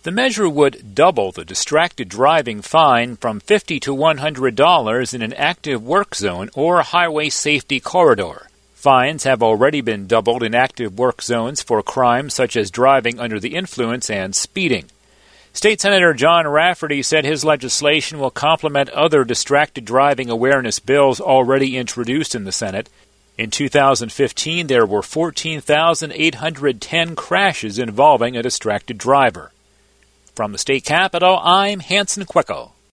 The measure would double the distracted driving fine from $50 to $100 in an active work zone or highway safety corridor. Fines have already been doubled in active work zones for crimes such as driving under the influence and speeding. State Senator John Rafferty said his legislation will complement other distracted driving awareness bills already introduced in the Senate. In 2015, there were 14,810 crashes involving a distracted driver. From the state capitol, I'm Hanson Quicko.